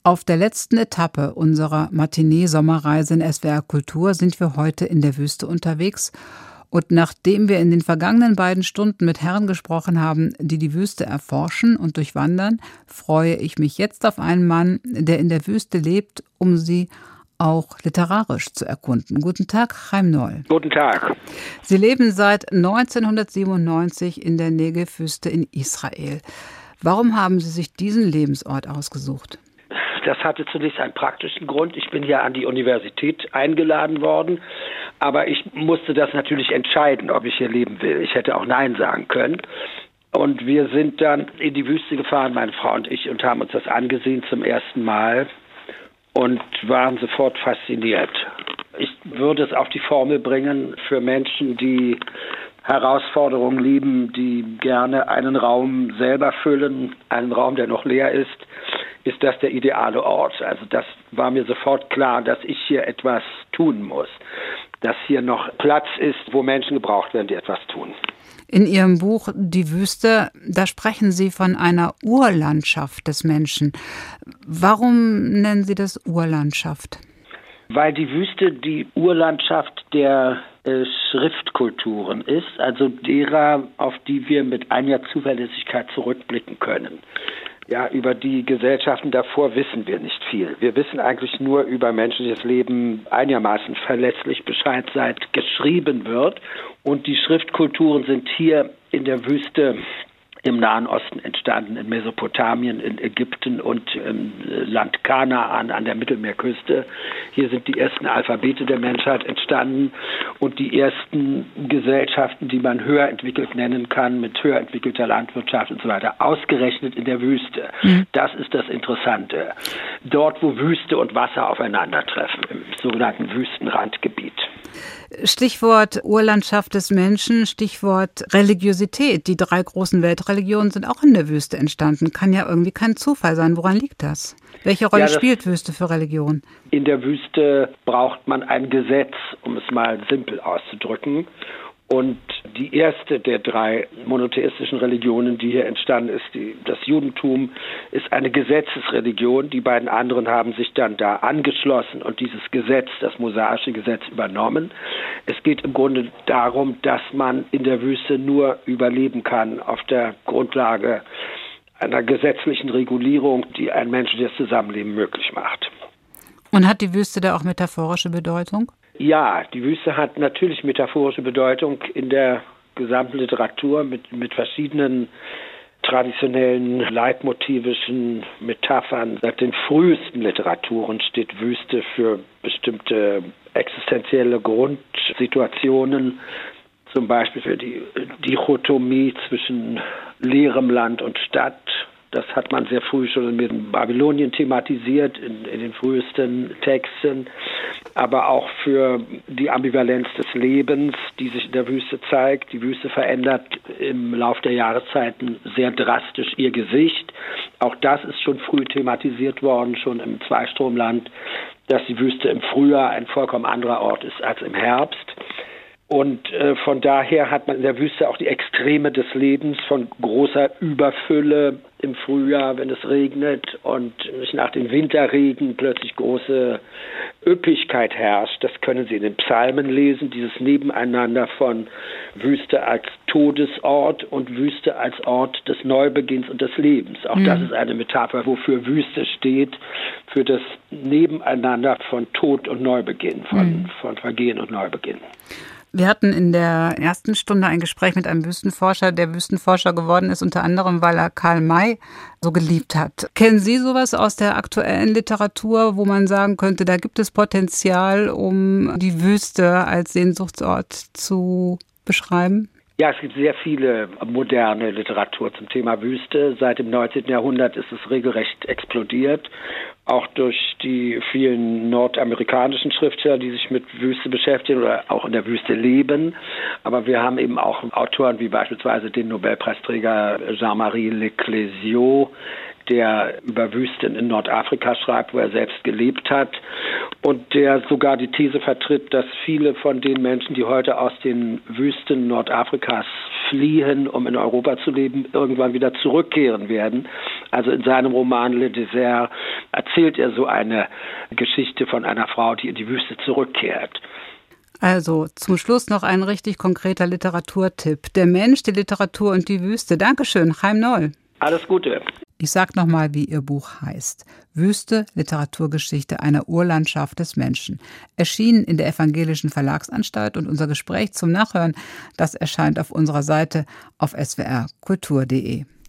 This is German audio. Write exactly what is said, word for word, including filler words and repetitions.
Auf der letzten Etappe unserer Matinee-Sommerreise in S W R Kultur sind wir heute in der Wüste unterwegs. Und nachdem wir in den vergangenen beiden Stunden mit Herren gesprochen haben, die die Wüste erforschen und durchwandern, freue ich mich jetzt auf einen Mann, der in der Wüste lebt, um sie auch literarisch zu erkunden. Guten Tag, Chaim Noll. Guten Tag. Sie leben seit neunzehnhundertsiebenundneunzig in der Negev-Wüste in Israel. Warum haben Sie sich diesen Lebensort ausgesucht? Das hatte zunächst einen praktischen Grund. Ich bin ja an die Universität eingeladen worden, aber ich musste das natürlich entscheiden, ob ich hier leben will. Ich hätte auch Nein sagen können. Und wir sind dann in die Wüste gefahren, meine Frau und ich, und haben uns das angesehen zum ersten Mal und waren sofort fasziniert. Ich würde es auf die Formel bringen für Menschen, die Herausforderungen lieben, die gerne einen Raum selber füllen, einen Raum, der noch leer ist, ist das der ideale Ort. Also das war mir sofort klar, dass ich hier etwas tun muss, dass hier noch Platz ist, wo Menschen gebraucht werden, die etwas tun. In Ihrem Buch Die Wüste, da sprechen Sie von einer Urlandschaft des Menschen. Warum nennen Sie das Urlandschaft? Weil die Wüste die Urlandschaft der äh, Schriftkulturen ist, also derer, auf die wir mit einiger Zuverlässigkeit zurückblicken können. Ja, über die Gesellschaften davor wissen wir nicht viel. Wir wissen eigentlich nur über menschliches Leben einigermaßen verlässlich Bescheid, seit geschrieben wird. Und die Schriftkulturen sind hier in der Wüste im Nahen Osten entstanden, in Mesopotamien, in Ägypten und im Land Kanaan an der Mittelmeerküste. Hier sind die ersten Alphabete der Menschheit entstanden und die ersten Gesellschaften, die man höher entwickelt nennen kann, mit höher entwickelter Landwirtschaft und so weiter, ausgerechnet in der Wüste. Mhm. Das ist das Interessante. Dort, wo Wüste und Wasser aufeinandertreffen, im sogenannten Wüstenrandgebiet. Stichwort Urlandschaft des Menschen, Stichwort Religiosität. Die drei großen Weltreligionen sind auch in der Wüste entstanden. Kann ja irgendwie kein Zufall sein. Woran liegt das? Welche Rolle ja, spielt Wüste für Religion? In der Wüste braucht man ein Gesetz, um es mal simpel auszudrücken. Und die erste der drei monotheistischen Religionen, die hier entstanden ist, die, das Judentum, ist eine Gesetzesreligion. Die beiden anderen haben sich dann da angeschlossen und dieses Gesetz, das mosaische Gesetz, übernommen. Es geht im Grunde darum, dass man in der Wüste nur überleben kann auf der Grundlage einer gesetzlichen Regulierung, die ein menschliches Zusammenleben möglich macht. Und hat die Wüste da auch metaphorische Bedeutung? Ja, die Wüste hat natürlich metaphorische Bedeutung in der gesamten Literatur mit, mit verschiedenen traditionellen leitmotivischen Metaphern. Seit den frühesten Literaturen steht Wüste für bestimmte existenzielle Grundsituationen, zum Beispiel für die Dichotomie zwischen leerem Land und Stadt. Das hat man sehr früh schon mit Babylonien thematisiert, in, in den frühesten Texten, aber auch für die Ambivalenz des Lebens, die sich in der Wüste zeigt. Die Wüste verändert im Lauf der Jahreszeiten sehr drastisch ihr Gesicht. Auch das ist schon früh thematisiert worden, schon im Zweistromland, dass die Wüste im Frühjahr ein vollkommen anderer Ort ist als im Herbst. Und äh, von daher hat man in der Wüste auch die Extreme des Lebens von großer Überfülle im Frühjahr, wenn es regnet und nach dem Winterregen plötzlich große Üppigkeit herrscht. Das können Sie in den Psalmen lesen, dieses Nebeneinander von Wüste als Todesort und Wüste als Ort des Neubeginns und des Lebens. Auch mhm. das ist eine Metapher, wofür Wüste steht, für das Nebeneinander von Tod und Neubeginn, von, mhm. von Vergehen und Neubeginn. Wir hatten in der ersten Stunde ein Gespräch mit einem Wüstenforscher, der Wüstenforscher geworden ist, unter anderem, weil er Karl May so geliebt hat. Kennen Sie sowas aus der aktuellen Literatur, wo man sagen könnte, da gibt es Potenzial, um die Wüste als Sehnsuchtsort zu beschreiben? Ja, es gibt sehr viele moderne Literatur zum Thema Wüste. Seit dem neunzehnten Jahrhundert ist es regelrecht explodiert, auch durch die vielen nordamerikanischen Schriftsteller, die sich mit Wüste beschäftigen oder auch in der Wüste leben. Aber wir haben eben auch Autoren wie beispielsweise den Nobelpreisträger Jean-Marie Leclésio, der über Wüsten in Nordafrika schreibt, wo er selbst gelebt hat. und der sogar die These vertritt, dass viele von den Menschen, die heute aus den Wüsten Nordafrikas fliehen, um in Europa zu leben, irgendwann wieder zurückkehren werden. Also in seinem Roman Le Désert erzählt er so eine Geschichte von einer Frau, die in die Wüste zurückkehrt. Also zum Schluss noch ein richtig konkreter Literaturtipp. Der Mensch, die Literatur und die Wüste. Dankeschön, Chaim Noll. Alles Gute. Ich sag nochmal, wie Ihr Buch heißt. Wüste, Literaturgeschichte einer Urlandschaft des Menschen. Erschienen in der Evangelischen Verlagsanstalt und unser Gespräch zum Nachhören, das erscheint auf unserer Seite auf s w r kultur punkt d e.